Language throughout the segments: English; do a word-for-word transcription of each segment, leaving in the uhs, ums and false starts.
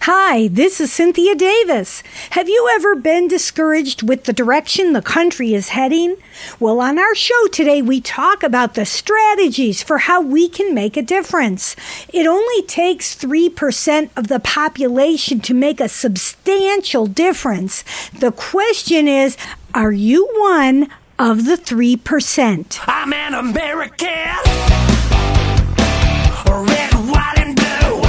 Hi, this is Cynthia Davis. Have you ever been discouraged with the direction the country is heading? Well, on our show today, we talk about the strategies for how we can make a difference. It only takes three percent of the population to make a substantial difference. The question is, are you one of the three percent? I'm an American, red, white, and blue,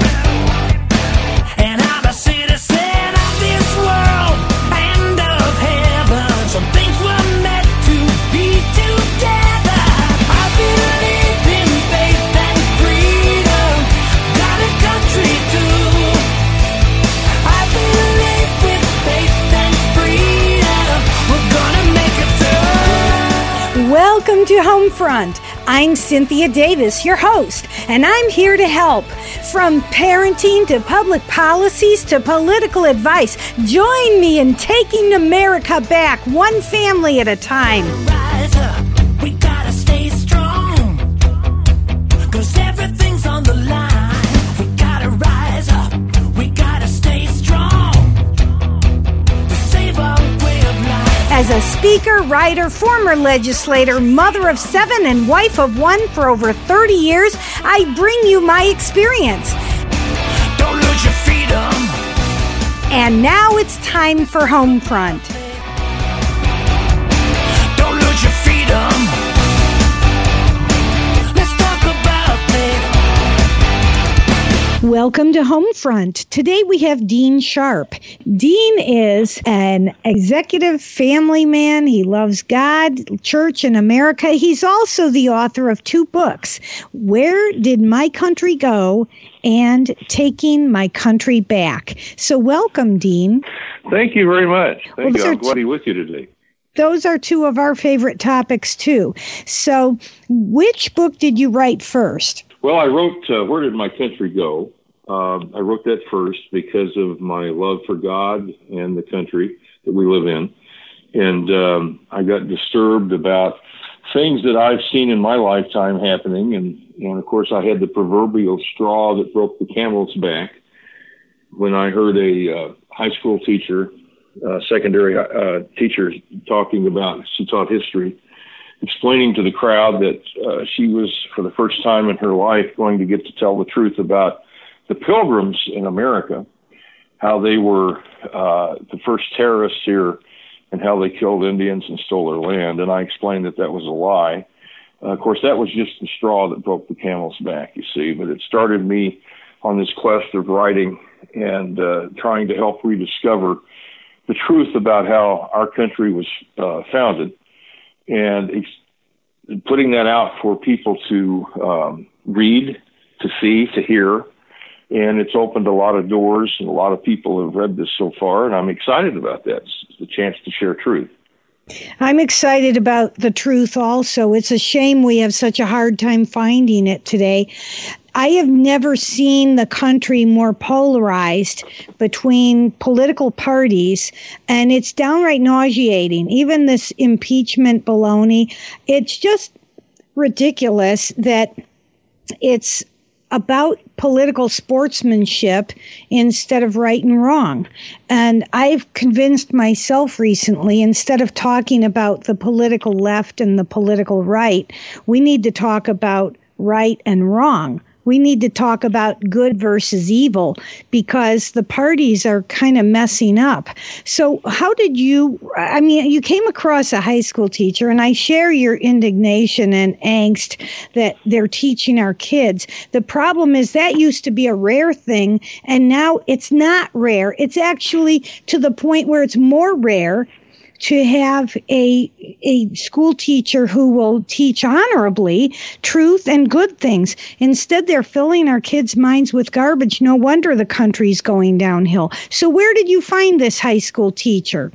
and I'm a citizen of this world and of heaven. Some things were meant to be together. I believe in faith and freedom, got a country too. I believe with faith and freedom, we're gonna make it through. Welcome to Homefront. I'm Cynthia Davis, your host, and I'm here to help. From parenting to public policies to political advice, join me in taking America back one family at a time. Rise up, we gotta stay strong, 'cause everything's on the line. We gotta rise up, we gotta stay strong, to save our way of life. As a speaker, writer, former legislator, mother of seven, and wife of one for over thirty years, I bring you my experience. Don't lose your freedom. And now it's time for Homefront. Don't lose your freedom. Let's talk about faith. Welcome to Homefront. Today we have Dean Sharp. Dean is an executive family man. He loves God, church, and America. He's also the author of two books, Where Did My Country Go? And Taking My Country Back. So welcome, Dean. Thank you very much. Thank Well, you. those I'm are glad to be with you today. Those are two of our favorite topics, too. So which book did you write first? Well, I wrote uh, Where Did My Country Go? Um, I wrote that first because of my love for God and the country that we live in. And um, I got disturbed about things that I've seen in my lifetime happening. And, and of course, I had the proverbial straw that broke the camel's back when I heard a uh, high school teacher, uh, secondary uh, teacher, talking about, she taught history, explaining to the crowd that uh, she was, for the first time in her life, going to get to tell the truth about the Pilgrims in America, how they were uh, the first terrorists here and how they killed Indians and stole their land. And I explained that that was a lie. Uh, of course, that was just the straw that broke the camel's back, you see. But it started me on this quest of writing and uh, trying to help rediscover the truth about how our country was uh, founded, and ex- putting that out for people to um, read, to see, to hear. And it's opened a lot of doors, and a lot of people have read this so far, and I'm excited about that. It's the chance to share truth. I'm excited about the truth also. It's a shame we have such a hard time finding it today. I have never seen the country more polarized between political parties, and it's downright nauseating. Even this impeachment baloney, it's just ridiculous that it's about political sportsmanship instead of right and wrong. And I've convinced myself recently, instead of talking about the political left and the political right, we need to talk about right and wrong. We need to talk about good versus evil, because the parties are kind of messing up. So how did you, I mean, you came across a high school teacher, and I share your indignation and angst that they're teaching our kids. The problem is that used to be a rare thing, and now it's not rare. It's actually to the point where it's more rare to have a a school teacher who will teach honorably truth and good things. Instead, they're filling our kids' minds with garbage. No wonder the country's going downhill. So where did you find this high school teacher?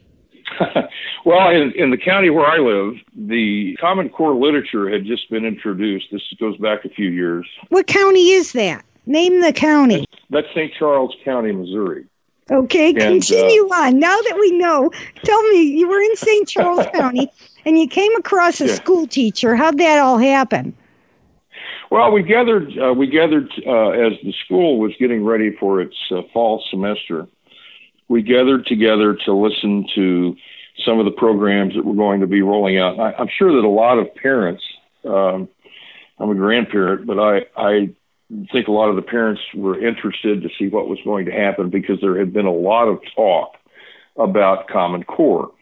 Well, in, in the county where I live, the Common Core literature had just been introduced. This goes back a few years. What county is that? Name the county. That's Saint Charles County, Missouri. Okay, And, continue uh, on. Now that we know, tell me, you were in Saint Charles County and you came across a Yeah. school teacher. How'd that all happen? Well, we gathered. Uh, we gathered uh, as the school was getting ready for its uh, fall semester. We gathered together to listen to some of the programs that were going to be rolling out. I, I'm sure that a lot of parents. Um, I'm a grandparent, but I, I think a lot of the parents were interested to see what was going to happen because there had been a lot of talk about Common Core.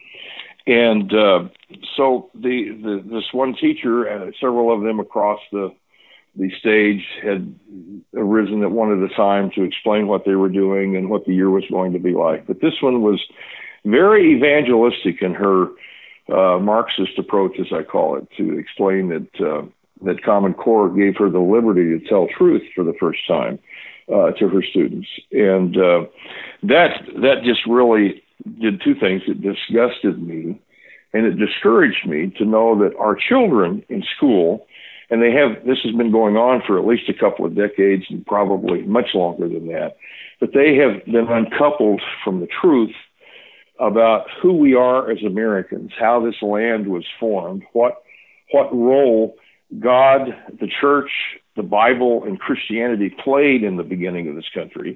And uh, so the, the this one teacher, uh, several of them across the the stage, had arisen at one at a time to explain what they were doing and what the year was going to be like. But this one was very evangelistic in her uh, Marxist approach, as I call it, to explain that uh, that Common Core gave her the liberty to tell truth for the first time uh, to her students. And uh, that that just really did two things. It disgusted me and it discouraged me to know that our children in school, and they have, this has been going on for at least a couple of decades and probably much longer than that, but they have been uncoupled from the truth about who we are as Americans, how this land was formed, what what role God, the church, the Bible, and Christianity played in the beginning of this country,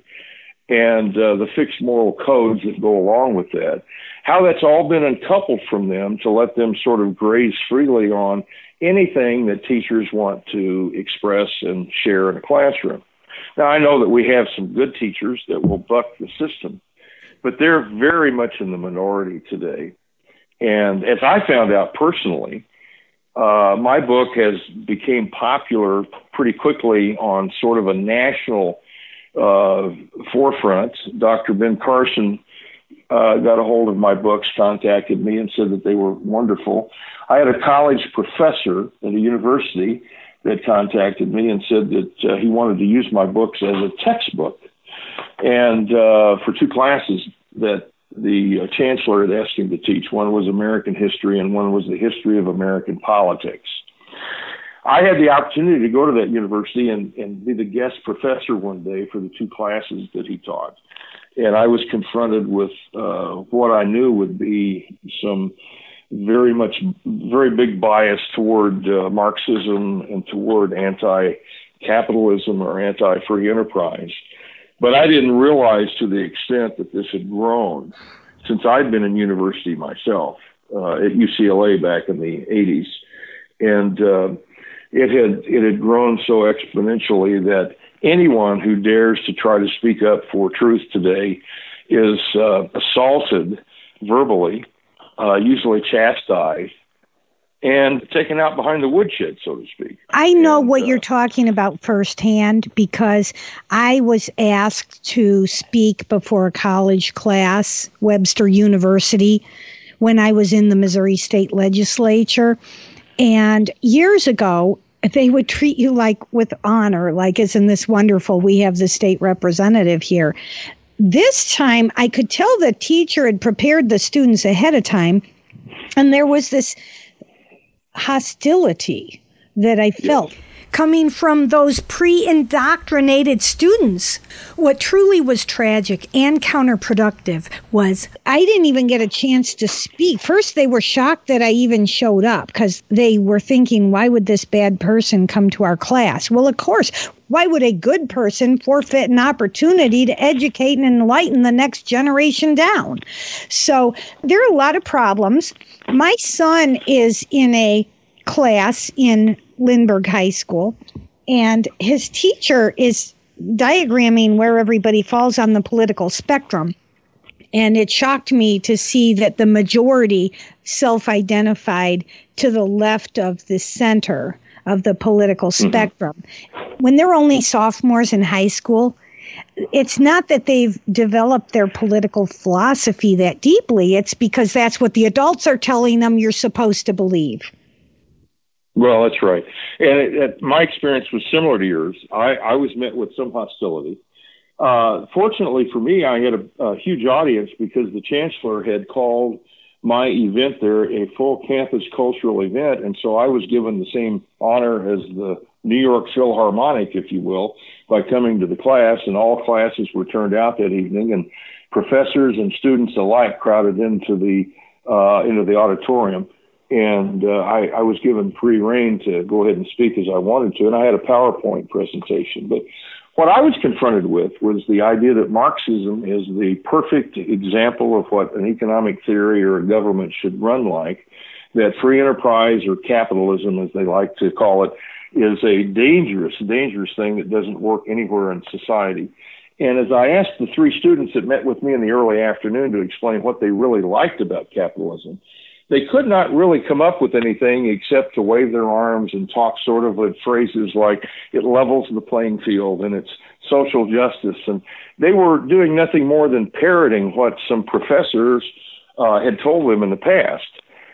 and uh, the fixed moral codes that go along with that, how that's all been uncoupled from them to let them sort of graze freely on anything that teachers want to express and share in a classroom. Now, I know that we have some good teachers that will buck the system, but they're very much in the minority today. And as I found out personally, uh, my book has became popular pretty quickly on sort of a national uh, forefront. Doctor Ben Carson uh, got a hold of my books, contacted me, and said that they were wonderful. I had a college professor at a university that contacted me and said that uh, he wanted to use my books as a textbook, and uh, for two classes that the uh, chancellor had asked him to teach. One was American history and one was the history of American politics. I had the opportunity to go to that university and, and be the guest professor one day for the two classes that he taught. And I was confronted with uh, what I knew would be some very much, very big bias toward uh, Marxism and toward anti-capitalism or anti-free enterprise. But I didn't realize to the extent that this had grown since I'd been in university myself uh, at U C L A back in the eighties. And uh, it had it had grown so exponentially that anyone who dares to try to speak up for truth today is uh, assaulted verbally, uh, usually chastised, and taken out behind the woodshed, so to speak. I know and, what uh, you're talking about firsthand because I was asked to speak before a college class, Webster University, when I was in the Missouri State Legislature. And years ago, they would treat you like with honor, like, isn't this wonderful? We have the state representative here. This time, I could tell the teacher had prepared the students ahead of time, and there was this hostility that I felt yes. coming from those pre-indoctrinated students. What truly was tragic and counterproductive was I didn't even get a chance to speak. First, they were shocked that I even showed up because they were thinking, why would this bad person come to our class? Well, of course, why would a good person forfeit an opportunity to educate and enlighten the next generation down? So there are a lot of problems. My son is in a class in Lindbergh High School, and his teacher is diagramming where everybody falls on the political spectrum. And it shocked me to see that the majority self-identified to the left of the center of the political spectrum. Mm-hmm. When they're only sophomores in high school, it's not that they've developed their political philosophy that deeply. It's because that's what the adults are telling them you're supposed to believe. Well, that's right. And it, it, my experience was similar to yours. I, I was met with some hostility. Uh, fortunately for me, I had a, a huge audience because the chancellor had called my event there a full campus cultural event. And so I was given the same honor as the New York Philharmonic, if you will, by coming to the class, and all classes were turned out that evening, and professors and students alike crowded into the uh, into the auditorium. and uh, I, I was given free rein to go ahead and speak as I wanted to, and I had a PowerPoint presentation. But what I was confronted with was the idea that Marxism is the perfect example of what an economic theory or a government should run like, that free enterprise, or capitalism as they like to call it, is a dangerous, dangerous thing that doesn't work anywhere in society. And as I asked the three students that met with me in the early afternoon to explain what they really liked about capitalism, they could not really come up with anything except to wave their arms and talk sort of with phrases like it levels the playing field and it's social justice. And they were doing nothing more than parroting what some professors uh, had told them in the past.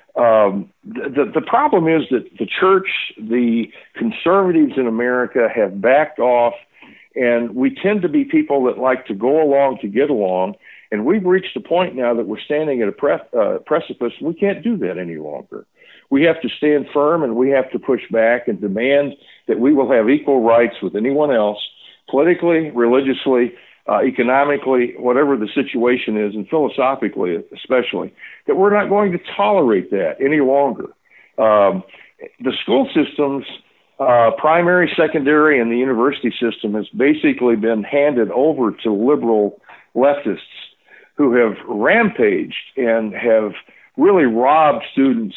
Um, the, the problem is that the church, the conservatives in America have backed off, and we tend to be people that like to go along to get along. And we've reached a point now that we're standing at a pre- uh, precipice. We can't do that any longer. We have to stand firm, and we have to push back and demand that we will have equal rights with anyone else, politically, religiously, uh, economically, whatever the situation is, and philosophically especially, that we're not going to tolerate that any longer. Um, the school systems, uh, primary, secondary, and the university system has basically been handed over to liberal leftists who have rampaged and have really robbed students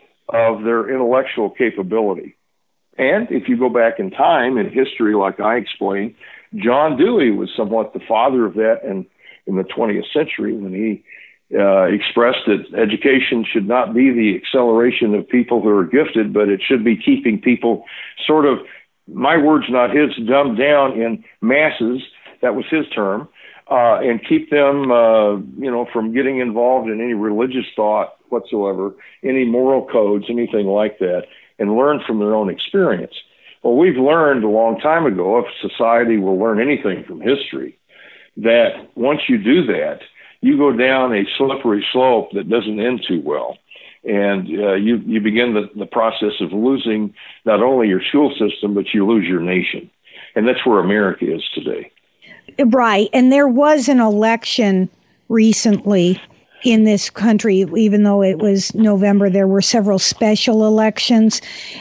of their intellectual capability. And if you go back in time in history, like I explained, John Dewey was somewhat the father of that in, in the twentieth century when he uh, expressed that education should not be the acceleration of people who are gifted, but it should be keeping people sort of, my words, not his, dumbed down in masses. That was his term. Uh, and keep them, uh, you know, from getting involved in any religious thought whatsoever, any moral codes, anything like that, and learn from their own experience. Well, we've learned a long time ago, if society will learn anything from history, that once you do that, you go down a slippery slope that doesn't end too well. And uh, you, you begin the, the process of losing not only your school system, but you lose your nation. And that's where America is today. Right. And there was an election recently in this country, even though it was November. There were several special elections.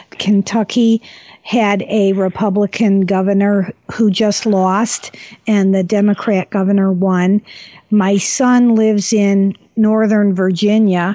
Kentucky had a Republican governor who just lost, and the Democrat governor won. My son lives in Northern Virginia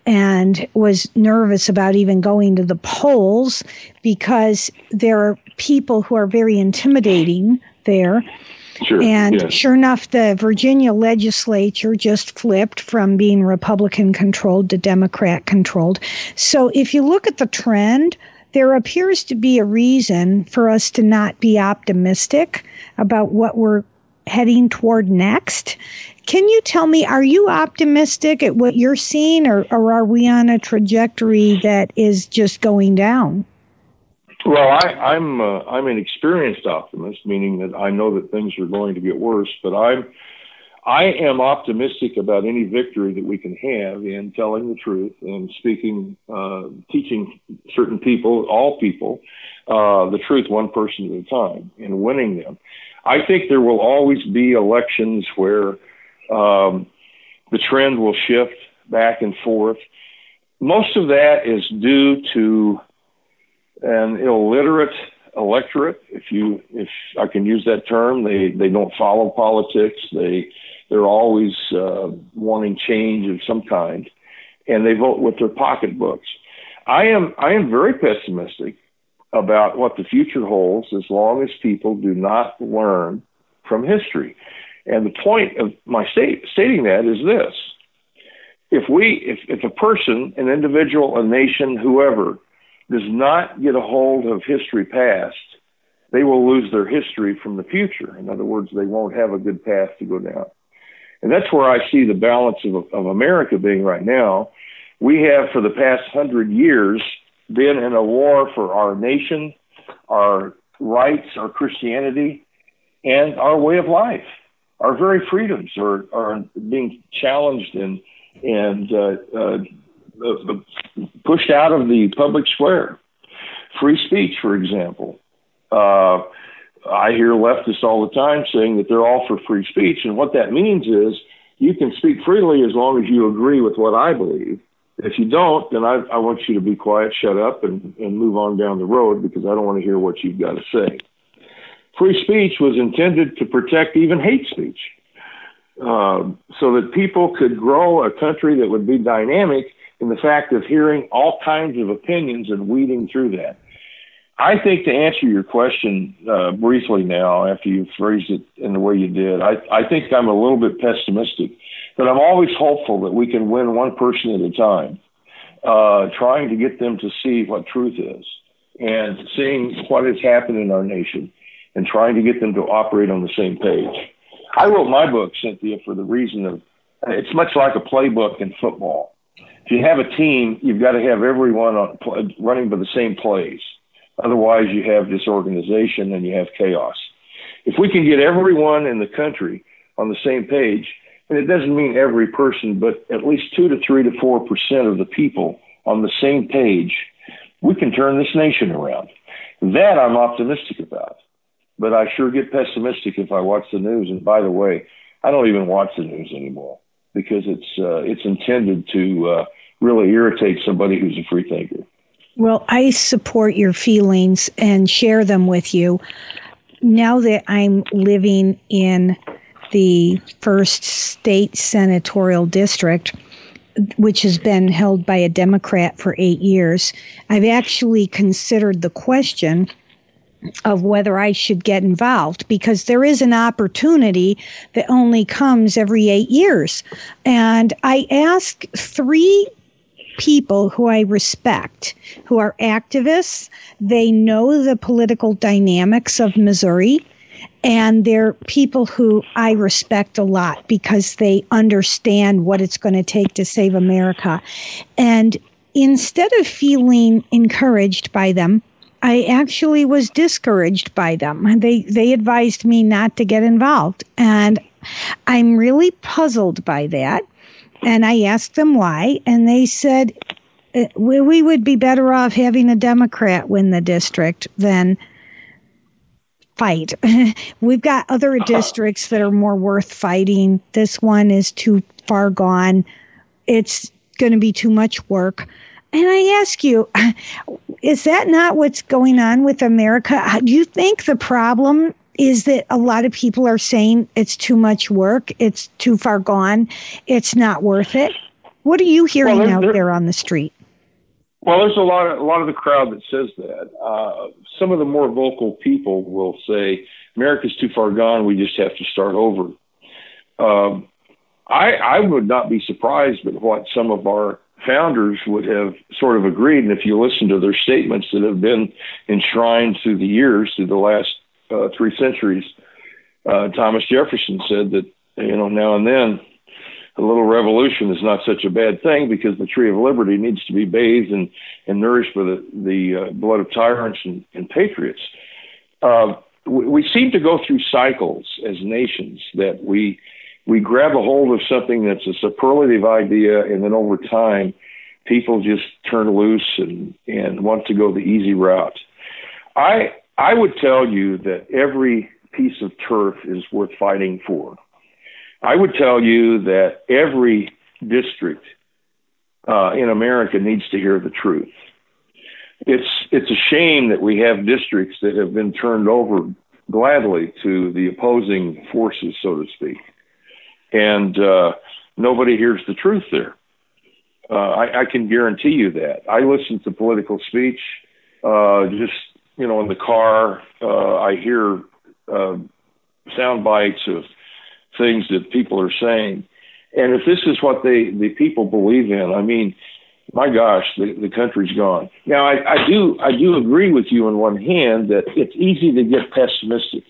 and was nervous about even going to the polls because there are people who are very intimidating there. Sure, and yes. Sure enough, the Virginia legislature just flipped from being Republican-controlled to Democrat-controlled. So if you look at the trend, there appears to be a reason for us to not be optimistic about what we're heading toward next. Can you tell me, are you optimistic at what you're seeing, or, or are we on a trajectory that is just going down? Well, I, I'm uh, I'm an experienced optimist, meaning that I know that things are going to get worse. But I'm I am optimistic about any victory that we can have in telling the truth and speaking, uh, teaching certain people, all people, uh, the truth one person at a time, and winning them. I think there will always be elections where um, the trend will shift back and forth. Most of that is due to an illiterate electorate, if you, if I can use that term. They they don't follow politics. They they're always uh, wanting change of some kind, and they vote with their pocketbooks. I am I am very pessimistic about what the future holds as long as people do not learn from history. And the point of my state, stating that is this: if we if if a person, an individual, a nation, whoever, does not get a hold of history past, they will lose their history from the future. In other words, they won't have a good path to go down. And that's where I see the balance of, of America being right now. We have, for the past hundred years, been in a war for our nation, our rights, our Christianity, and our way of life. Our very freedoms are, are being challenged and, and uh, uh, Uh, pushed out of the public square. Free speech, for example. Uh, I hear leftists all the time saying that they're all for free speech. And what that means is you can speak freely as long as you agree with what I believe. If you don't, then I, I want you to be quiet, shut up, and, and move on down the road because I don't want to hear what you've got to say. Free speech was intended to protect even hate speech, uh, so that people could grow a country that would be dynamic in the fact of hearing all kinds of opinions and weeding through that. I think to answer your question uh, briefly now, after you phrased it in the way you did, I, I think I'm a little bit pessimistic, but I'm always hopeful that we can win one person at a time, uh, trying to get them to see what truth is and seeing what has happened in our nation and trying to get them to operate on the same page. I wrote my book, Cynthia, for the reason of it's much like a playbook in football. If you have a team, you've got to have everyone on, running by the same plays. Otherwise, you have disorganization and you have chaos. If we can get everyone in the country on the same page, and it doesn't mean every person, but at least two to three to four percent of the people on the same page, we can turn this nation around. That I'm optimistic about. But I sure get pessimistic if I watch the news. And by the way, I don't even watch the news anymore because it's uh, it's intended to uh, really irritate somebody who's a free thinker. Well, I support your feelings and share them with you. Now that I'm living in the first state senatorial district, which has been held by a Democrat for eight years, I've actually considered the question of whether I should get involved, because there is an opportunity that only comes every eight years. And I asked three people who I respect, who are activists. They know the political dynamics of Missouri, and they're people who I respect a lot because they understand what it's going to take to save America. And instead of feeling encouraged by them, I actually was discouraged by them. They they advised me not to get involved. And I'm really puzzled by that. And I asked them why, and they said we, we would be better off having a Democrat win the district than fight. We've got other districts that are more worth fighting. This one is too far gone. It's going to be too much work. And I ask you, is that not what's going on with America? Do you think the problem is that a lot of people are saying it's too much work, it's too far gone, it's not worth it? What are you hearing well, out there, there on the street? Well, there's a lot of a lot of the crowd that says that. Uh, some of the more vocal people will say America's too far gone. We just have to start over. Um, I, I would not be surprised at what some of our founders would have sort of agreed. And if you listen to their statements that have been enshrined through the years, through the last uh, three centuries, uh, Thomas Jefferson said that, you know, now and then a little revolution is not such a bad thing because the tree of liberty needs to be bathed and, and nourished by the, the uh, blood of tyrants and, and patriots. Uh, we, we seem to go through cycles as nations that we we grab a hold of something that's a superlative idea, and then over time, people just turn loose and, and want to go the easy route. I I would tell you that every piece of turf is worth fighting for. I would tell you that every district uh, in America needs to hear the truth. It's it's a shame that we have districts that have been turned over gladly to the opposing forces, so to speak. And uh, nobody hears the truth there. Uh, I, I can guarantee you that. I listen to political speech uh, just, you know, in the car. Uh, I hear uh, sound bites of things that people are saying. And if this is what they the people believe in, I mean, my gosh, the, the country's gone. Now, I, I do I do agree with you on one hand that it's easy to get pessimistic.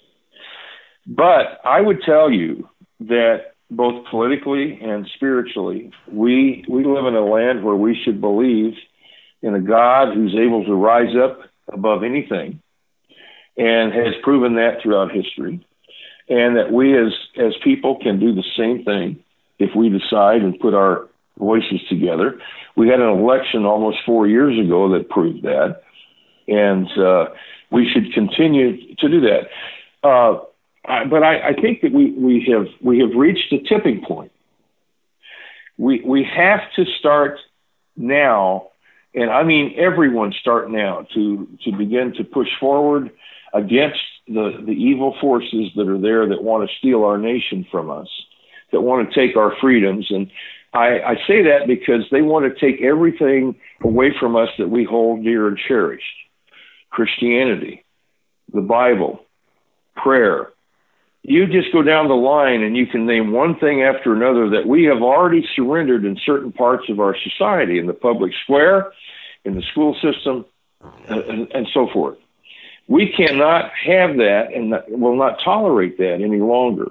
But I would tell you that both politically and spiritually, we we live in a land where we should believe in a God who's able to rise up above anything and has proven that throughout history, and that we as, as people can do the same thing if we decide and put our voices together. We had an election almost four years ago that proved that, and uh, we should continue to do that. Uh, Uh, but I, I think that we, we have we have reached a tipping point. We we have to start now, and I mean everyone start now to, to begin to push forward against the, the evil forces that are there that want to steal our nation from us, that want to take our freedoms. And I, I say that because they want to take everything away from us that we hold dear and cherished. Christianity, the Bible, prayer. You just go down the line and you can name one thing after another that we have already surrendered in certain parts of our society, in the public square, in the school system, and, and so forth. We cannot have that and will not tolerate that any longer.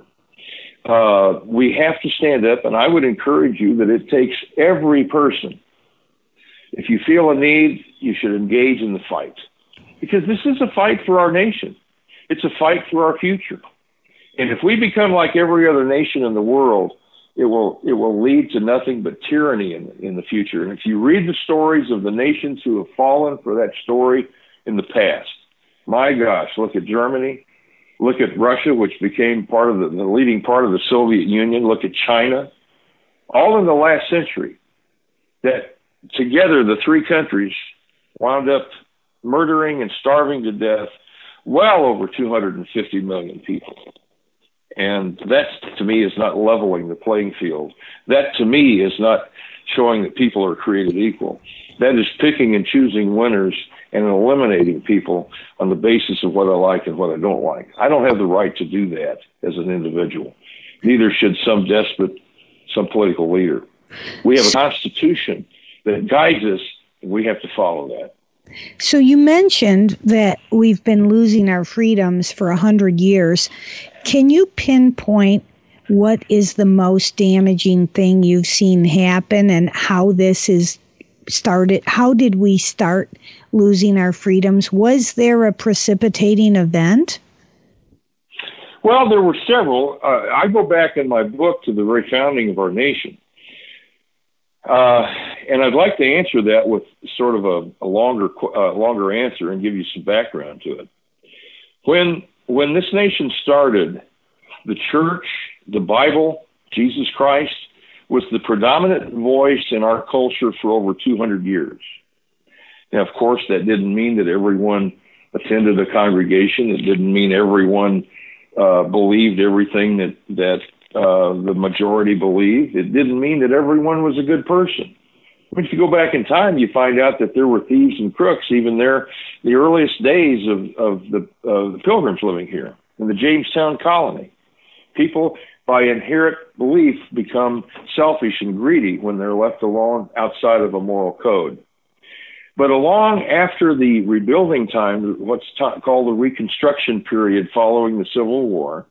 Uh, we have to stand up, and I would encourage you that it takes every person. If you feel a need, you should engage in the fight. Because this is a fight for our nation. It's a fight for our future. And if we become like every other nation in the world, it will it will lead to nothing but tyranny in, in the future. And if you read the stories of the nations who have fallen for that story in the past, my gosh, look at Germany, look at Russia, which became part of the, the leading part of the Soviet Union, look at China, all in the last century, that together the three countries wound up murdering and starving to death well over two hundred fifty million people. And that, to me, is not leveling the playing field. That, to me, is not showing that people are created equal. That is picking and choosing winners and eliminating people on the basis of what I like and what I don't like. I don't have the right to do that as an individual. Neither should some despot, some political leader. We have a constitution that guides us, and we have to follow that. So you mentioned that we've been losing our freedoms for a hundred years. Can you pinpoint what is the most damaging thing you've seen happen and how this is started? How did we start losing our freedoms? Was there a precipitating event? Well, there were several. Uh, I go back in my book to the very founding of our nation. Uh, and I'd like to answer that with sort of a, a longer, uh, longer answer and give you some background to it. When, when this nation started, the church, the Bible, Jesus Christ was the predominant voice in our culture for over two hundred years. Now, of course, that didn't mean that everyone attended a congregation. It didn't mean everyone uh, believed everything that, that Uh, the majority believed. It didn't mean that everyone was a good person. If you go back in time, you find out that there were thieves and crooks even there, the earliest days of, of the, uh, the Pilgrims living here in the Jamestown colony. People, by inherent belief, become selfish and greedy when they're left alone outside of a moral code. But along after the rebuilding time, what's ta- called the Reconstruction period following the Civil War,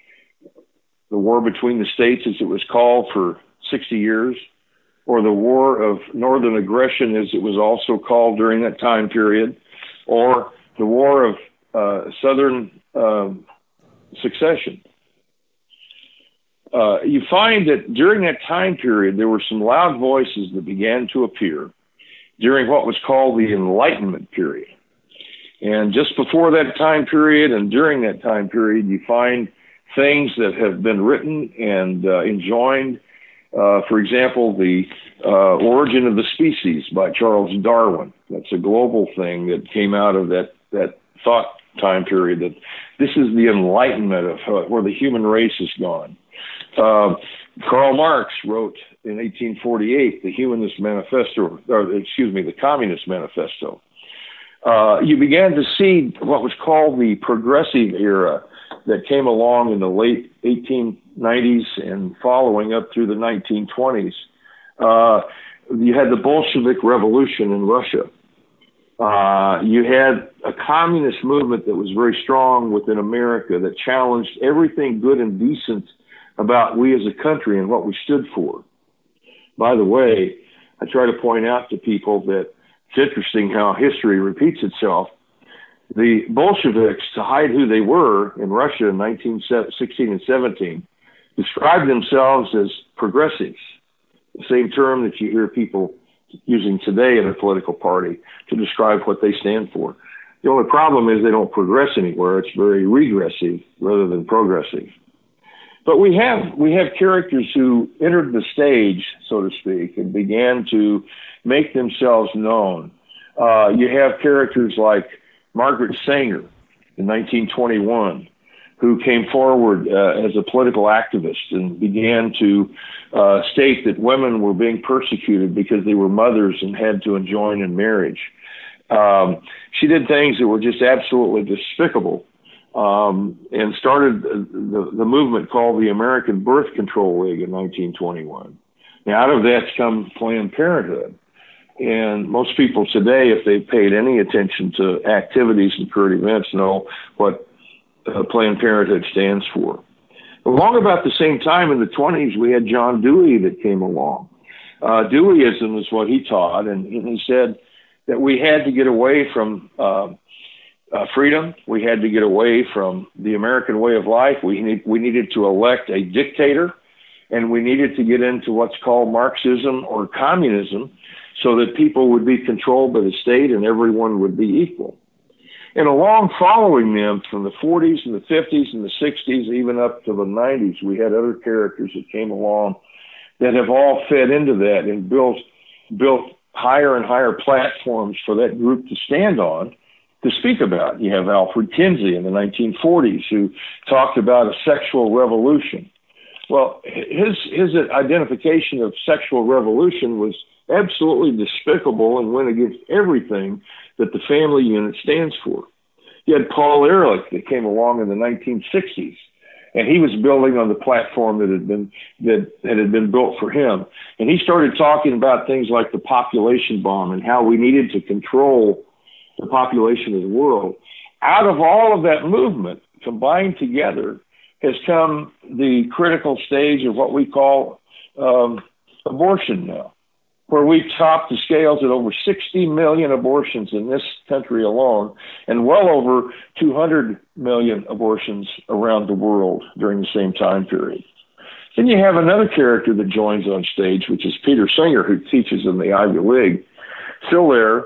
the war between the states, as it was called for sixty years, or the War of Northern Aggression, as it was also called during that time period, or the War of uh, Southern uh, Succession. Uh, you find that during that time period, there were some loud voices that began to appear during what was called the Enlightenment period. And just before that time period and during that time period, you find things that have been written and uh, enjoined. Uh, for example, the uh, Origin of the Species by Charles Darwin. That's a global thing that came out of that, that thought time period, that this is the enlightenment of uh, where the human race has gone. Uh, Karl Marx wrote in eighteen forty-eight the Humanist Manifesto, or excuse me, the Communist Manifesto. Uh, you began to see what was called the progressive era that came along in the late eighteen nineties and following up through the nineteen twenties. Uh, you had the Bolshevik Revolution in Russia. Uh, you had a communist movement that was very strong within America that challenged everything good and decent about we as a country and what we stood for. By the way, I try to point out to people that it's interesting how history repeats itself. The Bolsheviks, to hide who they were in Russia in nineteen sixteen and seventeen, described themselves as progressives, the same term that you hear people using today in a political party to describe what they stand for. The only problem is they don't progress anywhere. It's very regressive rather than progressive. But we have we have characters who entered the stage, so to speak, and began to make themselves known. Uh, you have characters like Margaret Sanger in nineteen twenty-one, who came forward uh, as a political activist and began to uh, state that women were being persecuted because they were mothers and had to enjoin in marriage. Um, she did things that were just absolutely despicable, um, and started the, the movement called the American Birth Control League in nineteen twenty-one. Now, out of that's come Planned Parenthood. And most people today, if they've paid any attention to activities and current events, know what uh, Planned Parenthood stands for. Along about the same time in the twenties, we had John Dewey that came along. Uh, Deweyism is what he taught, and, and he said that we had to get away from uh, uh, freedom. We had to get away from the American way of life. We, need, we needed to elect a dictator, and we needed to get into what's called Marxism or communism, so that people would be controlled by the state and everyone would be equal. And along following them from the forties and the fifties and the sixties, even up to the nineties, we had other characters that came along that have all fed into that and built, built higher and higher platforms for that group to stand on to speak about. You have Alfred Kinsey in the nineteen forties who talked about a sexual revolution. Well, his, his identification of sexual revolution was absolutely despicable and went against everything that the family unit stands for. You had Paul Ehrlich that came along in the nineteen sixties, and he was building on the platform that had been that, that had been built for him. And he started talking about things like the population bomb and how we needed to control the population of the world. Out of all of that movement combined together has come the critical stage of what we call um, abortion now, where we've topped the scales at over sixty million abortions in this country alone, and well over two hundred million abortions around the world during the same time period. Then you have another character that joins on stage, which is Peter Singer, who teaches in the Ivy League. Still there,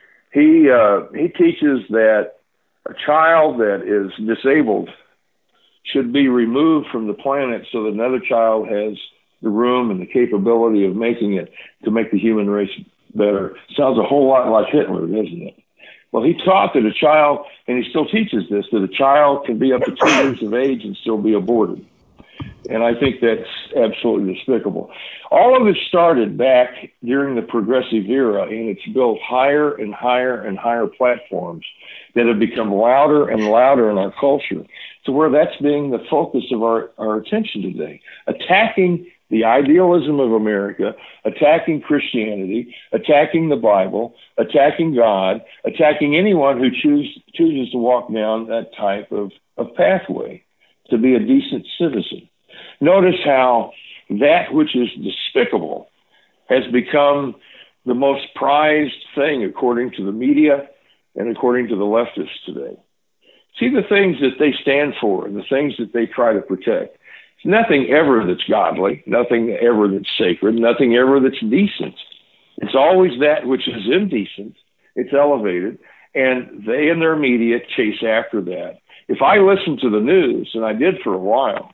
he, uh, he teaches that a child that is disabled should be removed from the planet so that another child has the room and the capability of making it to make the human race better. Sounds a whole lot like Hitler, doesn't it? Well, he taught that a child, and he still teaches this, that a child can be up to two years of age and still be aborted. And I think that's absolutely despicable. All of it started back during the progressive era, and it's built higher and higher and higher platforms that have become louder and louder in our culture, to where that's being the focus of our, our attention today. Attacking the idealism of America, attacking Christianity, attacking the Bible, attacking God, attacking anyone who choose, chooses to walk down that type of, of pathway to be a decent citizen. Notice how that which is despicable has become the most prized thing according to the media and according to the leftists today. See the things that they stand for and the things that they try to protect. It's nothing ever that's godly, nothing ever that's sacred, nothing ever that's decent. It's always that which is indecent. It's elevated, and they and their media chase after that. If I listen to the news, and I did for a while,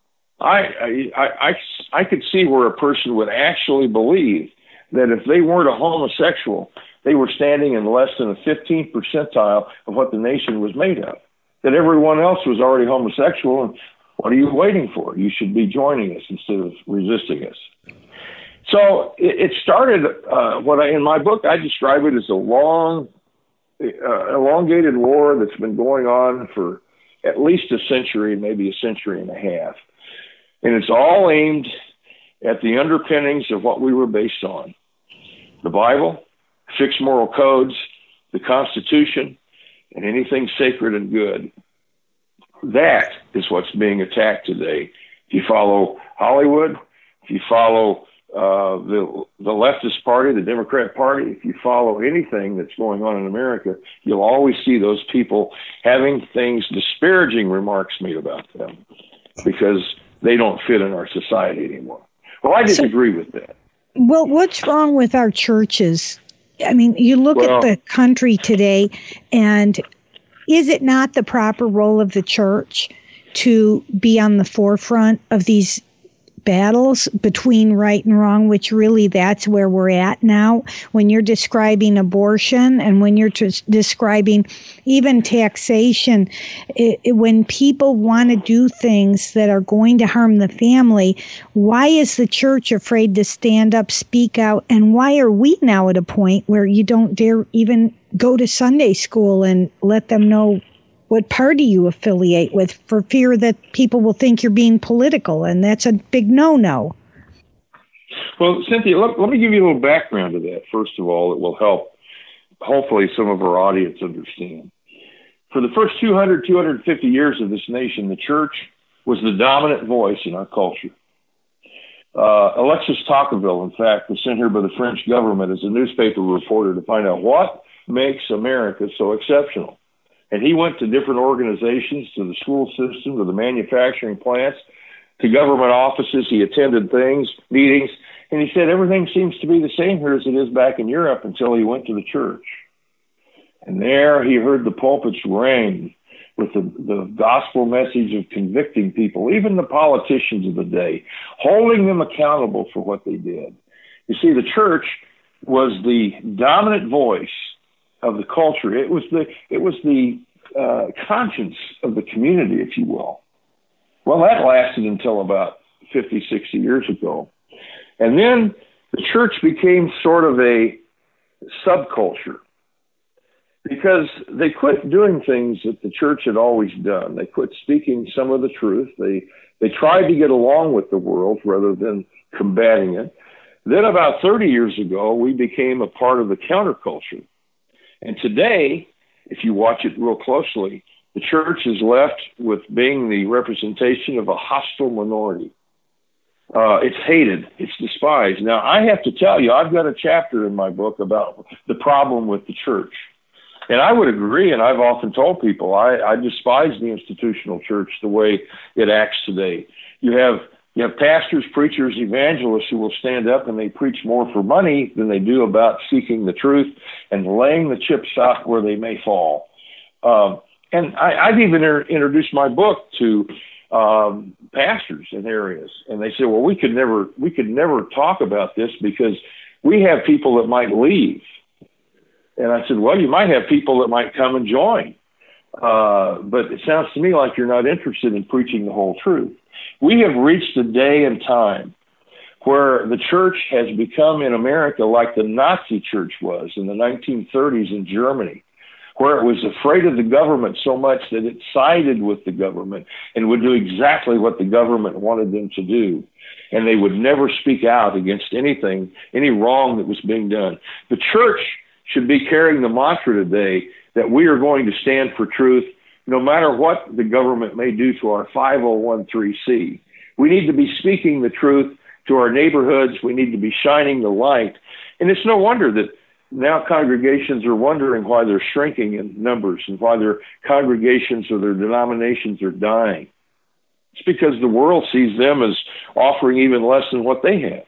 I, I, I, I could see where a person would actually believe that if they weren't a homosexual, they were standing in less than a fifteenth percentile of what the nation was made of. That everyone else was already homosexual, and what are you waiting for? You should be joining us instead of resisting us. So it, it started, uh, what I, in my book, I describe it as a long, uh, elongated war that's been going on for at least a century, maybe a century and a half. And it's all aimed at the underpinnings of what we were based on: the Bible, fixed moral codes, the Constitution, and anything sacred and good. That is what's being attacked today. If you follow Hollywood, if you follow uh, the, the leftist party, the Democrat Party, if you follow anything that's going on in America, you'll always see those people having things, disparaging remarks made about them because they don't fit in our society anymore. Well, I disagree so, with that. Well, what's wrong with our churches? I mean, you look well, at the country today, and is it not the proper role of the church to be on the forefront of these battles between right and wrong, which really that's where we're at now. When you're describing abortion and when you're t- describing even taxation, it, it, when people want to do things that are going to harm the family, why is the church afraid to stand up, speak out? And why are we now at a point where you don't dare even go to Sunday school and let them know what party you affiliate with for fear that people will think you're being political, and that's a big no-no. Well, Cynthia, let, let me give you a little background to that. First of all, it will help, hopefully, some of our audience understand. For the first two hundred, two hundred fifty years of this nation, the church was the dominant voice in our culture. Uh, Alexis Tocqueville, in fact, was sent here by the French government as a newspaper reporter to find out what makes America so exceptional. And he went to different organizations, to the school system, to the manufacturing plants, to government offices. He attended things, meetings, and he said everything seems to be the same here as it is back in Europe until he went to the church. And there he heard the pulpits ring with the, the gospel message of convicting people, even the politicians of the day, holding them accountable for what they did. You see, the church was the dominant voice of the culture. It was the it was the uh, conscience of the community, if you will. Well, that lasted until about fifty, sixty years ago. And then the church became sort of a subculture because they quit doing things that the church had always done. They quit speaking some of the truth. They they tried to get along with the world rather than combating it. Then about thirty years ago, we became a part of the counterculture. And today, if you watch it real closely, the church is left with being the representation of a hostile minority. Uh, it's hated. It's despised. Now, I have to tell you, I've got a chapter in my book about the problem with the church. And I would agree, and I've often told people, I, I despise the institutional church the way it acts today. You have You have pastors, preachers, evangelists who will stand up and they preach more for money than they do about seeking the truth and laying the chips out where they may fall. Um, and I, I've even er- introduced my book to um, pastors in areas, and they say, "Well, we could never, we could never talk about this because we have people that might leave." And I said, "Well, you might have people that might come and join, uh, but it sounds to me like you're not interested in preaching the whole truth." We have reached a day and time where the church has become in America like the Nazi church was in the nineteen thirties in Germany, where it was afraid of the government so much that it sided with the government and would do exactly what the government wanted them to do. And they would never speak out against anything, any wrong that was being done. The church should be carrying the mantra today that we are going to stand for truth no matter what the government may do to our five oh one three C. We need to be speaking the truth to our neighborhoods. We need to be shining the light. And it's no wonder that now congregations are wondering why they're shrinking in numbers and why their congregations or their denominations are dying. It's because the world sees them as offering even less than what they have.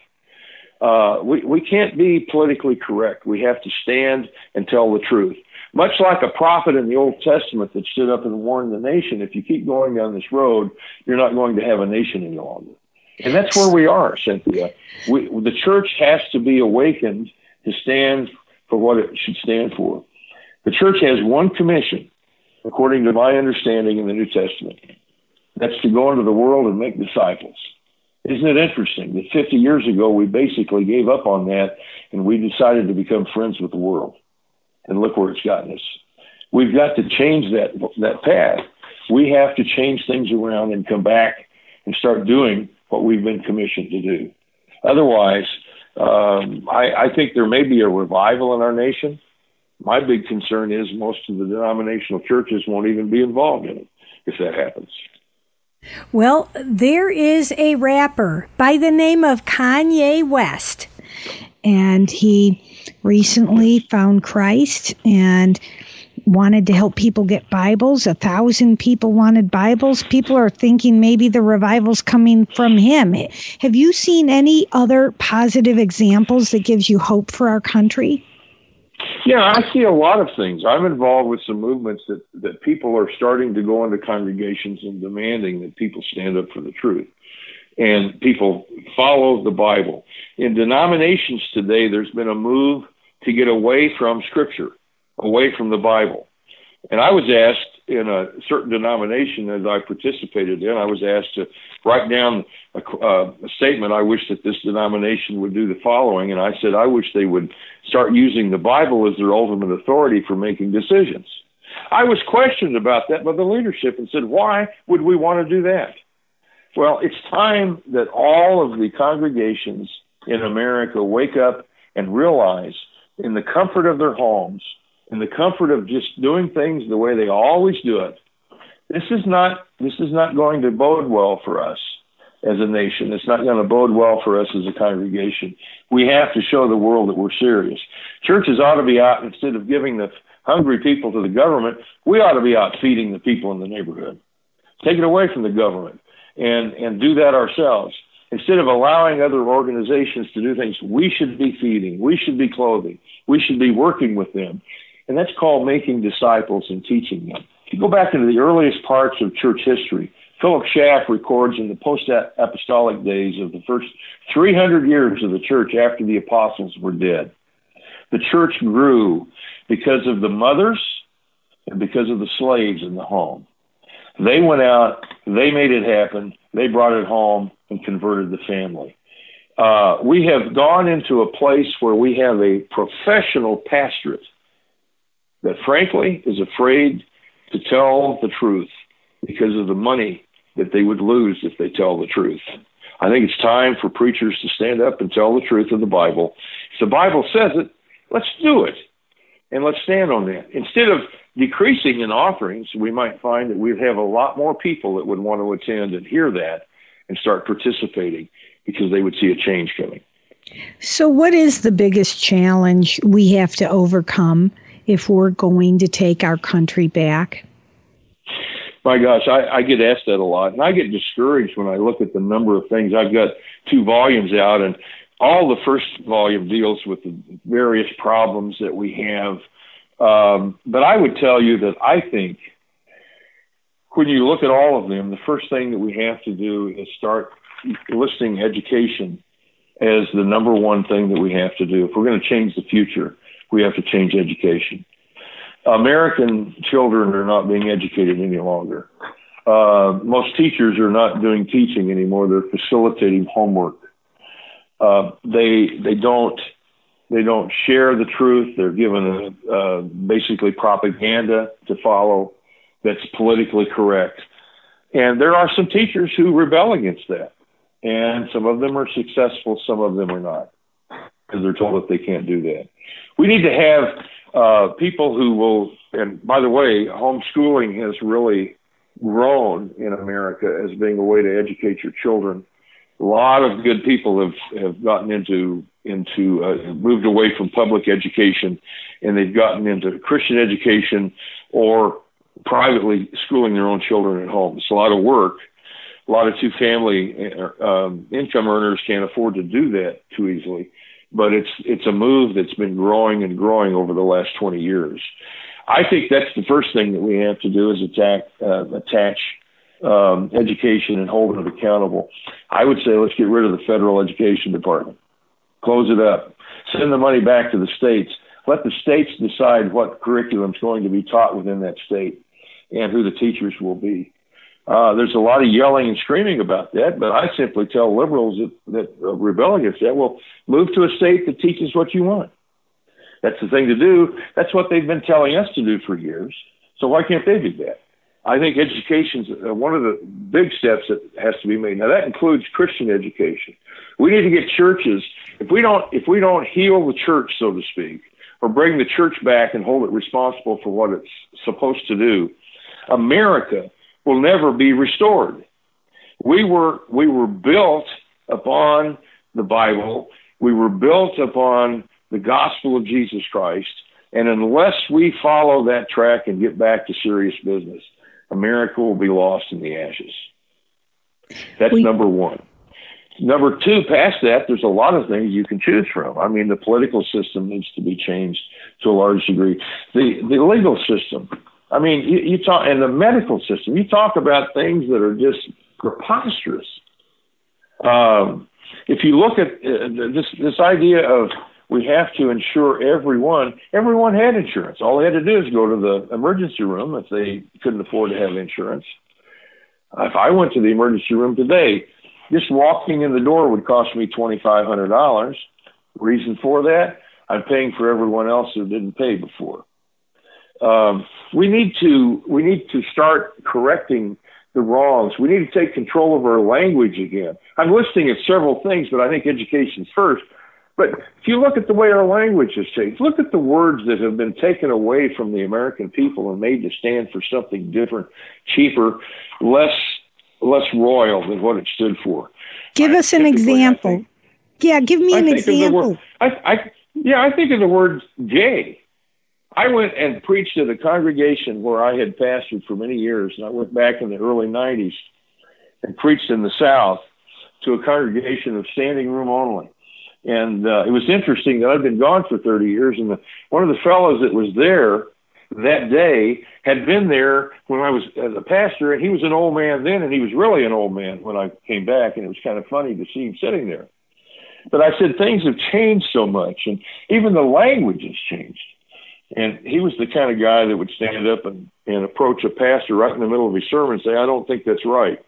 Uh, we, we can't be politically correct. We have to stand and tell the truth. Much like a prophet in the Old Testament that stood up and warned the nation, if you keep going down this road, you're not going to have a nation any longer. And that's where we are, Cynthia. We, the church has to be awakened to stand for what it should stand for. The church has one commission, according to my understanding in the New Testament. That's to go into the world and make disciples. Isn't it interesting that fifty years ago we basically gave up on that and we decided to become friends with the world? And look where it's gotten us. We've got to change that that path. We have to change things around and come back and start doing what we've been commissioned to do. Otherwise, um, I, I think there may be a revival in our nation. My big concern is most of the denominational churches won't even be involved in it if that happens. Well, there is a rapper by the name of Kanye West, and he recently found Christ and wanted to help people get Bibles. A thousand people wanted Bibles. People are thinking maybe the revival's coming from him. Have you seen any other positive examples that gives you hope for our country? Yeah, I see a lot of things. I'm involved with some movements that, that people are starting to go into congregations and demanding that people stand up for the truth and people follow the Bible. In denominations today, there's been a move to get away from Scripture, away from the Bible. And I was asked in a certain denomination that I participated in, I was asked to write down a, uh, a statement. I wish that this denomination would do the following. And I said, I wish they would start using the Bible as their ultimate authority for making decisions. I was questioned about that by the leadership and said, why would we want to do that? Well, it's time that all of the congregations in America wake up and realize in the comfort of their homes, in the comfort of just doing things the way they always do it, this is not this is not going to bode well for us as a nation. It's not going to bode well for us as a congregation. We have to show the world that we're serious. Churches ought to be out, instead of giving the hungry people to the government, we ought to be out feeding the people in the neighborhood. Take it away from the government and, and do that ourselves. Instead of allowing other organizations to do things, we should be feeding, we should be clothing, we should be working with them. And that's called making disciples and teaching them. If you go back into the earliest parts of church history, Philip Schaff records in the post-apostolic days of the first three hundred years of the church after the apostles were dead, the church grew because of the mothers and because of the slaves in the home. They went out, they made it happen, they brought it home and converted the family. Uh, we have gone into a place where we have a professional pastorate that frankly is afraid to tell the truth because of the money that they would lose if they tell the truth. I think it's time for preachers to stand up and tell the truth of the Bible. If the Bible says it, let's do it. And let's stand on that. Instead of decreasing in offerings, we might find that we'd have a lot more people that would want to attend and hear that and start participating because they would see a change coming. So what is the biggest challenge we have to overcome if we're going to take our country back? My gosh, I, I get asked that a lot, and I get discouraged when I look at the number of things. I've got two volumes out, and all the first volume deals with the various problems that we have. Um, but I would tell you that I think when you look at all of them, the first thing that we have to do is start listing education as the number one thing that we have to do. If we're going to change the future, we have to change education. American children are not being educated any longer. Uh, most teachers are not doing teaching anymore. They're facilitating homework. Uh, they they don't they don't share the truth. They're given a, uh, basically propaganda to follow that's politically correct. And there are some teachers who rebel against that. And some of them are successful, some of them are not, because they're told that they can't do that. We need to have uh, people who will, and by the way, homeschooling has really grown in America as being a way to educate your children. A lot of good people have, have gotten into, into uh, moved away from public education, and they've gotten into Christian education or privately schooling their own children at home. It's a lot of work. A lot of two-family um, income earners can't afford to do that too easily, but it's it's a move that's been growing and growing over the last twenty years. I think that's the first thing that we have to do is attack, uh, attach um, education and hold it accountable. I would say let's get rid of the federal education department. Close it up. Send the money back to the states. Let the states decide what curriculum is going to be taught within that state and who the teachers will be. Uh, there's a lot of yelling and screaming about that, but I simply tell liberals that, that uh, rebel against that, well, move to a state that teaches what you want. That's the thing to do. That's what they've been telling us to do for years. So why can't they do that? I think education's uh, one of the big steps that has to be made. Now that includes Christian education. We need to get churches. If we don't, if we don't heal the church, so to speak, or bring the church back and hold it responsible for what it's supposed to do, America will never be restored. We were we were built upon the Bible. We were built upon the gospel of Jesus Christ. And unless we follow that track and get back to serious business, America will be lost in the ashes. That's we, number one. number two, past that, there's a lot of things you can choose from. I mean, the political system needs to be changed to a large degree. The the legal system. I mean, you, you talk, and the medical system. You talk about things that are just preposterous. Um, if you look at uh, this this idea of we have to insure everyone. Everyone had insurance. All they had to do is go to the emergency room if they couldn't afford to have insurance. If I went to the emergency room today, just walking in the door would cost me twenty-five hundred dollars. Reason for that? I'm paying for everyone else who didn't pay before. Um, we need to we need to start correcting the wrongs. We need to take control of our language again. I'm listing at several things, but I think education's first. But if you look at the way our language has changed, look at the words that have been taken away from the American people and made to stand for something different, cheaper, less less royal than what it stood for. Give us an example. Think, yeah, give me I an example. Word, I, I, yeah, I think of the word gay. I went and preached at a congregation where I had pastored for many years, and I went back in the early nineties and preached in the South to a congregation of standing room only. And uh, it was interesting that I'd been gone for thirty years, and the, one of the fellows that was there that day had been there when I was as a pastor, and he was an old man then, and he was really an old man when I came back, and it was kind of funny to see him sitting there. But I said, things have changed so much, and even the language has changed. And he was the kind of guy that would stand up and, and approach a pastor right in the middle of his sermon and say, I don't think that's right.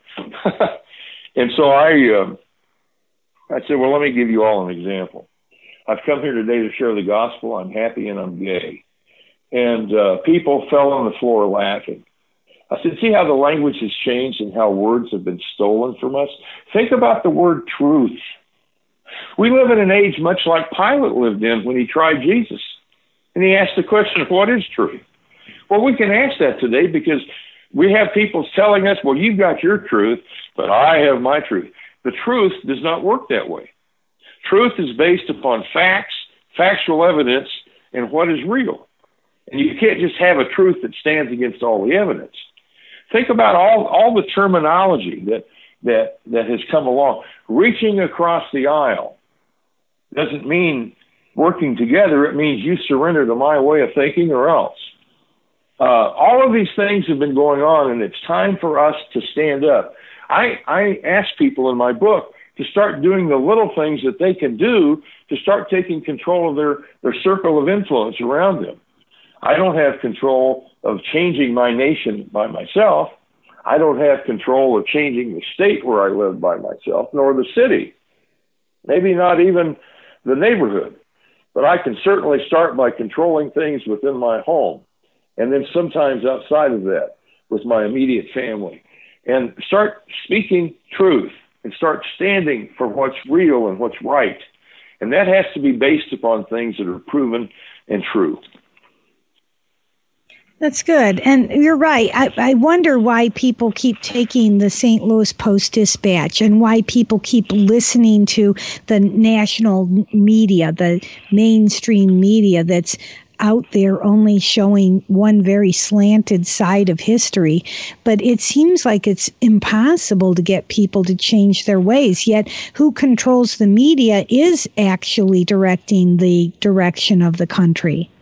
And so I, uh, I said, well, let me give you all an example. I've come here today to share the gospel. I'm happy and I'm gay. And uh, people fell on the floor laughing. I said, see how the language has changed and how words have been stolen from us? Think about the word truth. We live in an age much like Pilate lived in when he tried Jesus. And he asked the question, what is truth? Well, we can ask that today because we have people telling us, well, you've got your truth, but I have my truth. The truth does not work that way. Truth is based upon facts, factual evidence, and what is real. And you can't just have a truth that stands against all the evidence. Think about all, all the terminology that, that, that has come along. Reaching across the aisle doesn't mean working together. It means you surrender to my way of thinking or else. Uh, all of these things have been going on, and it's time for us to stand up. I, I ask people in my book to start doing the little things that they can do to start taking control of their, their circle of influence around them. I don't have control of changing my nation by myself. I don't have control of changing the state where I live by myself, nor the city, maybe not even the neighborhood. But I can certainly start by controlling things within my home, and then sometimes outside of that with my immediate family, and start speaking truth and start standing for what's real and what's right. And that has to be based upon things that are proven and true. That's good. And you're right. I, I wonder why people keep taking the Saint Louis Post-Dispatch and why people keep listening to the national media, the mainstream media that's out there only showing one very slanted side of history. But it seems like it's impossible to get people to change their ways. Yet who controls the media is actually directing the direction of the country.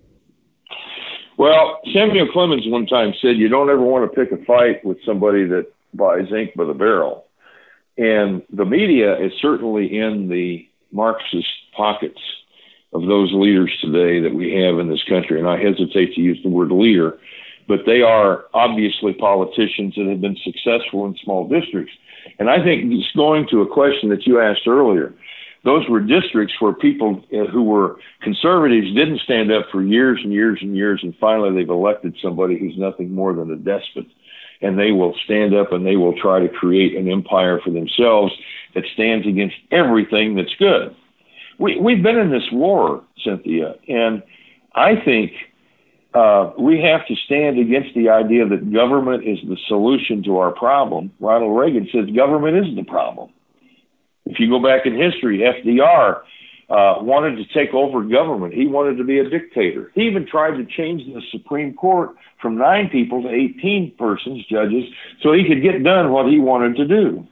Well, Samuel Clemens one time said, you don't ever want to pick a fight with somebody that buys ink by the barrel. And the media is certainly in the Marxist pockets of those leaders today that we have in this country. And I hesitate to use the word leader, but they are obviously politicians that have been successful in small districts. And I think it's going to a question that you asked earlier. Those were districts where people who were conservatives didn't stand up for years and years and years, and finally they've elected somebody who's nothing more than a despot, and they will stand up and they will try to create an empire for themselves that stands against everything that's good. We, we've been in this war, Cynthia, and I think uh, we have to stand against the idea that government is the solution to our problem. Ronald Reagan says government is the problem. If you go back in history, F D R uh, wanted to take over government. He wanted to be a dictator. He even tried to change the Supreme Court from nine people to eighteen persons, judges, so he could get done what he wanted to do.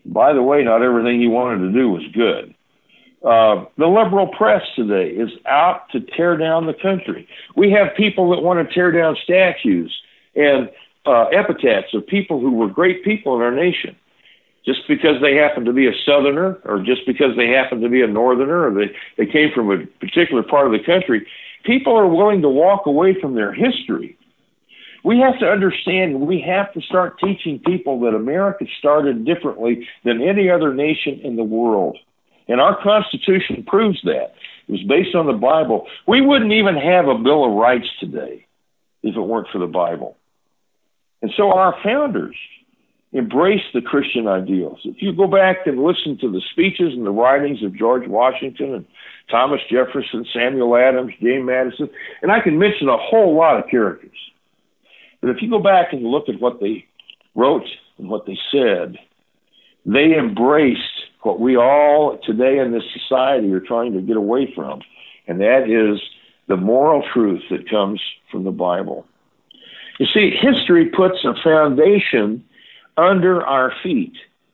By the way, not everything he wanted to do was good. Uh, the liberal press today is out to tear down the country. We have people that want to tear down statues and uh, epitaphs of people who were great people in our nation. Just because they happen to be a Southerner, or just because they happen to be a Northerner, or they, they came from a particular part of the country, people are willing to walk away from their history. We have to understand, we have to start teaching people that America started differently than any other nation in the world. And our Constitution proves that. It was based on the Bible. We wouldn't even have a Bill of Rights today if it weren't for the Bible. And so our founders embraced the Christian ideals. If you go back and listen to the speeches and the writings of George Washington and Thomas Jefferson, Samuel Adams, James Madison, and I can mention a whole lot of characters. But if you go back and look at what they wrote and what they said, they embraced what we all today in this society are trying to get away from, and that is the moral truth that comes from the Bible. You see, history puts a foundation under our feet.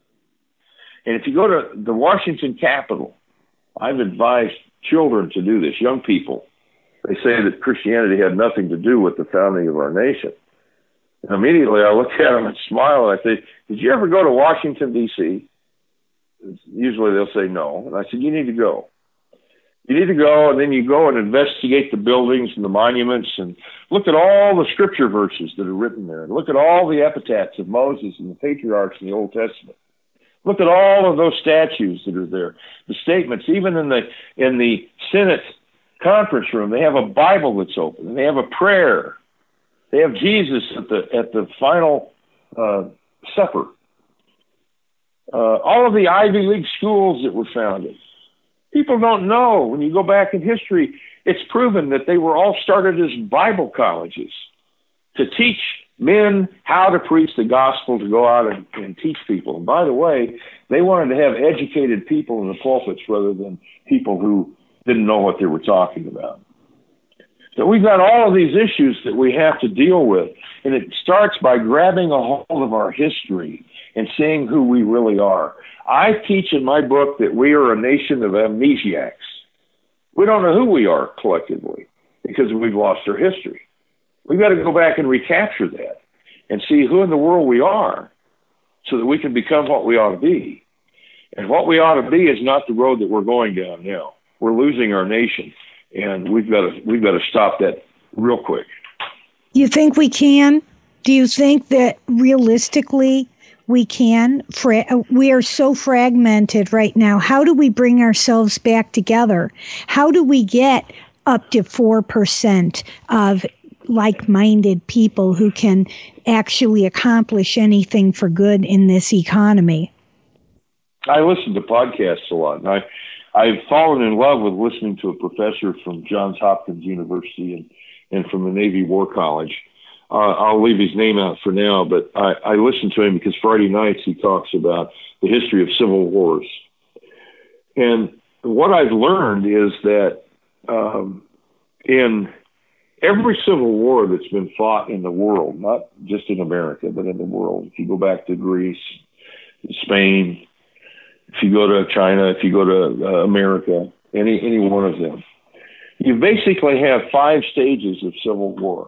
And if you go to the Washington Capitol, I've advised children to do this, young people. They say that Christianity had nothing to do with the founding of our nation. And immediately I look at them and smile, and I say, did you ever go to Washington, D C? Usually they'll say no. And I said, you need to go. You need to go, and then you go and investigate the buildings and the monuments and look at all the scripture verses that are written there. And look at all the epitaphs of Moses and the patriarchs in the Old Testament. Look at all of those statues that are there. The statements, even in the in the Senate conference room, they have a Bible that's open, and they have a prayer. They have Jesus at the at the final uh, supper. Uh, all of the Ivy League schools that were founded. People don't know. When you go back in history, it's proven that they were all started as Bible colleges to teach men how to preach the gospel, to go out and, and teach people. And by the way, they wanted to have educated people in the pulpits rather than people who didn't know what they were talking about. So we've got all of these issues that we have to deal with, and it starts by grabbing a hold of our history and seeing who we really are. I teach in my book that we are a nation of amnesiacs. We don't know who we are collectively because we've lost our history. We've got to go back and recapture that and see who in the world we are so that we can become what we ought to be. And what we ought to be is not the road that we're going down now. We're losing our nation, and we've got to we've got to stop that real quick. You think we can? Do you think that realistically we can? Fra- we are so fragmented right now. How do we bring ourselves back together? How do we get up to four percent of like-minded people who can actually accomplish anything for good in this economy? I listen to podcasts a lot, and I, I've fallen in love with listening to a professor from Johns Hopkins University and, and from the Navy War College. Uh, I'll leave his name out for now, but I, I listen to him because Friday nights he talks about the history of civil wars. And what I've learned is that um, in every civil war that's been fought in the world, not just in America, but in the world, if you go back to Greece, Spain, if you go to China, if you go to uh, America, any any one of them, you basically have five stages of civil war.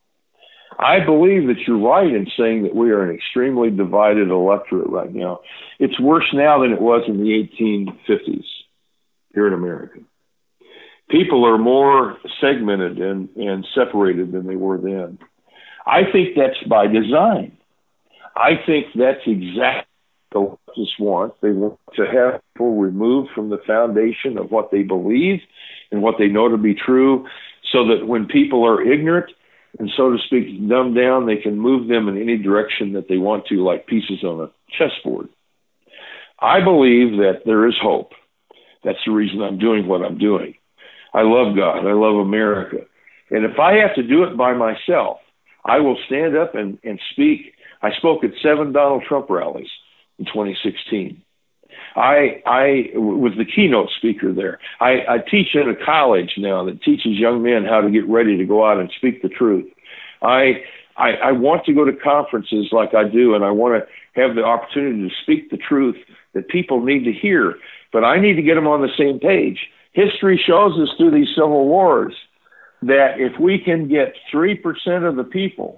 I believe that you're right in saying that we are an extremely divided electorate right now. It's worse now than it was in the eighteen fifties here in America. People are more segmented and, and separated than they were then. I think that's by design. I think that's exactly what the leftists want. They want to have people removed from the foundation of what they believe and what they know to be true, so that when people are ignorant and, so to speak, dumbed down, they can move them in any direction that they want to, like pieces on a chessboard. I believe that there is hope. That's the reason I'm doing what I'm doing. I love God. I love America. And if I have to do it by myself, I will stand up and, and speak. I spoke at seven Donald Trump rallies in twenty sixteen. I, I was the keynote speaker there. I, I teach at a college now that teaches young men how to get ready to go out and speak the truth. I, I, I want to go to conferences like I do, and I want to have the opportunity to speak the truth that people need to hear. But I need to get them on the same page. History shows us through these civil wars that if we can get three percent of the people,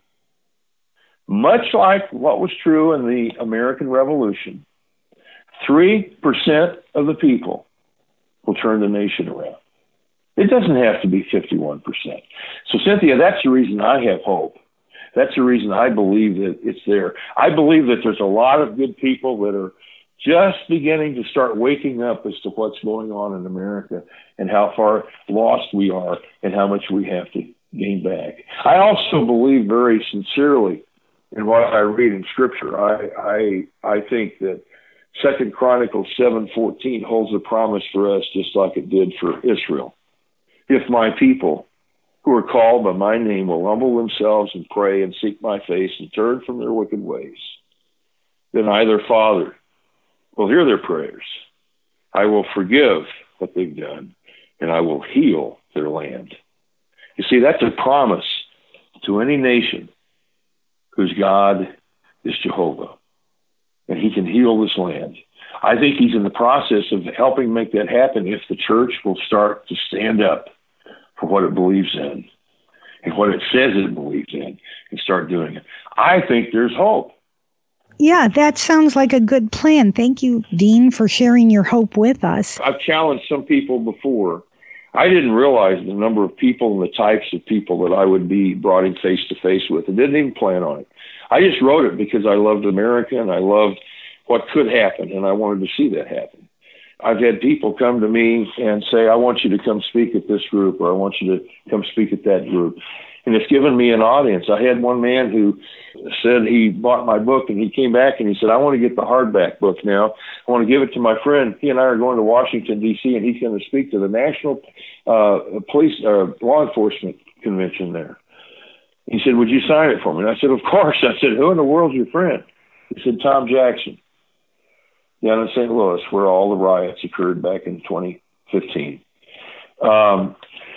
much like what was true in the American Revolution, three percent of the people will turn the nation around. It doesn't have to be fifty-one percent. So, Cynthia, that's the reason I have hope. That's the reason I believe that it's there. I believe that there's a lot of good people that are just beginning to start waking up as to what's going on in America and how far lost we are and how much we have to gain back. I also believe very sincerely in what I read in Scripture. I I, I think that Second Chronicles seven fourteen holds a promise for us just like it did for Israel. If my people who are called by my name will humble themselves and pray and seek my face and turn from their wicked ways, then I, their Father, will hear their prayers. I will forgive what they've done, and I will heal their land. You see, that's a promise to any nation whose God is Jehovah, and he can heal this land. I think he's in the process of helping make that happen if the church will start to stand up for what it believes in and what it says it believes in and start doing it. I think there's hope. Yeah, that sounds like a good plan. Thank you, Dean, for sharing your hope with us. I've challenged some people before. I didn't realize the number of people and the types of people that I would be brought in face to face with. I didn't even plan on it. I just wrote it because I loved America and I loved what could happen, and I wanted to see that happen. I've had people come to me and say, I want you to come speak at this group, or I want you to come speak at that group. And it's given me an audience. I had one man who said he bought my book, and he came back and he said, I want to get the hardback book now. I want to give it to my friend. He and I are going to Washington, D C, and he's going to speak to the National uh, Police uh, Law Enforcement Convention there. He said, would you sign it for me? And I said, of course. I said, who in the world's your friend? He said, Tom Jackson, down in Saint Louis, where all the riots occurred back in twenty fifteen. Um,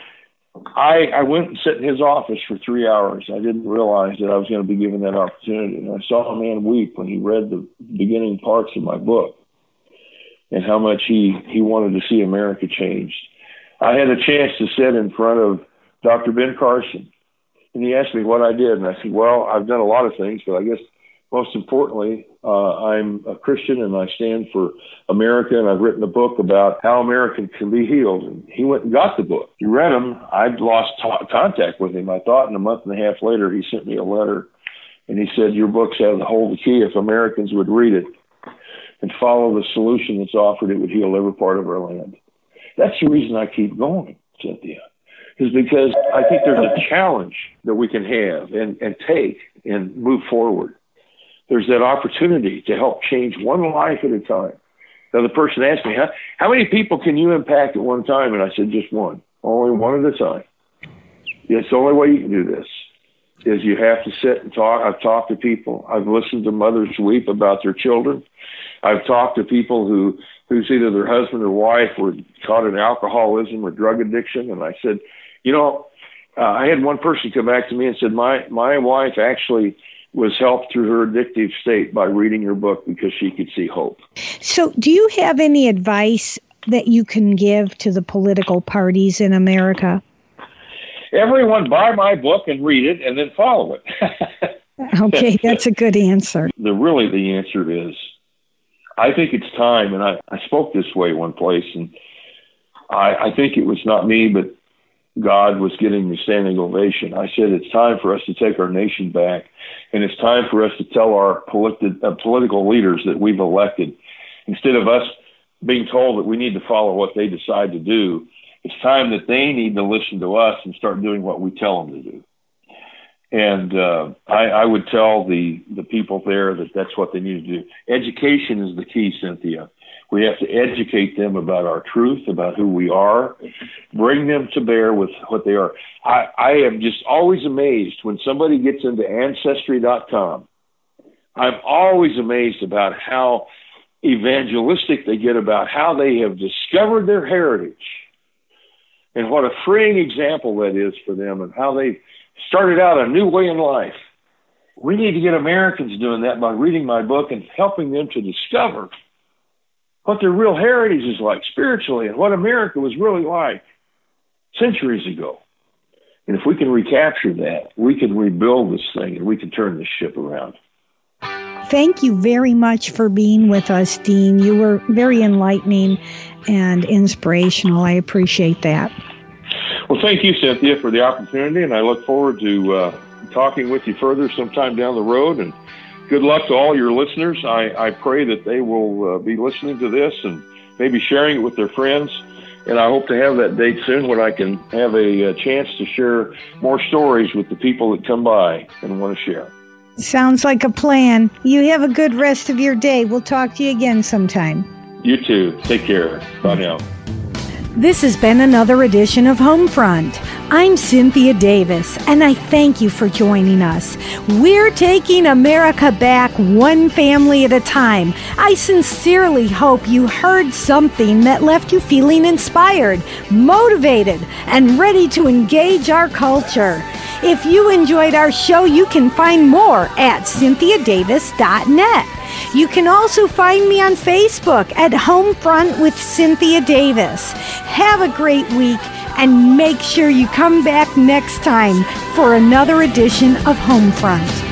I, I went and sat in his office for three hours. I didn't realize that I was going to be given that opportunity. And I saw a man weep when he read the beginning parts of my book and how much he, he wanted to see America changed. I had a chance to sit in front of Doctor Ben Carson, and he asked me what I did. And I said, well, I've done a lot of things, but I guess most importantly, uh, I'm a Christian and I stand for America, and I've written a book about how America can be healed. And he went and got the book. He read them. I'd lost t- contact with him, I thought, and a month and a half later, he sent me a letter, and he said, your books have the whole key. If Americans would read it and follow the solution that's offered, it would heal every part of our land. That's the reason I keep going, Cynthia, is because I think there's a challenge that we can have and, and take and move forward. There's that opportunity to help change one life at a time. Now, the person asked me, how, how many people can you impact at one time? And I said, just one, only one at a time. It's the only way you can do this is you have to sit and talk. I've talked to people. I've listened to mothers weep about their children. I've talked to people who, who's either their husband or wife were caught in alcoholism or drug addiction. And I said, you know, uh, I had one person come back to me and said, my, my wife actually was helped through her addictive state by reading your book because she could see hope. So do you have any advice that you can give to the political parties in America? Everyone buy my book and read it and then follow it. Okay, that's a good answer. The really the answer is, I think it's time, and I, I spoke this way one place, and I, I think it was not me, but God was getting the standing ovation. I said, it's time for us to take our nation back, and it's time for us to tell our politi- uh, political leaders that we've elected, instead of us being told that we need to follow what they decide to do, it's time that they need to listen to us and start doing what we tell them to do. And uh, I, I would tell the, the people there that that's what they need to do. Education is the key, Cynthia. We have to educate them about our truth, about who we are, bring them to bear with what they are. I, I am just always amazed when somebody gets into Ancestry dot com. I'm always amazed about how evangelistic they get about how they have discovered their heritage and what a freeing example that is for them and how they started out a new way in life We need to get Americans doing that by reading my book and helping them to discover what their real heritage is like spiritually and what America was really like centuries ago. And if we can recapture that, we can rebuild this thing and we can turn this ship around. Thank you very much for being with us, Dean. You were very enlightening and inspirational. I appreciate that. Well, thank you, Cynthia, for the opportunity, and I look forward to uh, talking with you further sometime down the road. And good luck to all your listeners. I, I pray that they will uh, be listening to this and maybe sharing it with their friends. And I hope to have that date soon when I can have a, a chance to share more stories with the people that come by and want to share. Sounds like a plan. You have a good rest of your day. We'll talk to you again sometime. You too. Take care. Bye now. This has been another edition of Homefront. I'm Cynthia Davis, and I thank you for joining us. We're taking America back one family at a time. I sincerely hope you heard something that left you feeling inspired, motivated, and ready to engage our culture. If you enjoyed our show, you can find more at cynthia davis dot net. You can also find me on Facebook at Homefront with Cynthia Davis. Have a great week, and make sure you come back next time for another edition of Homefront.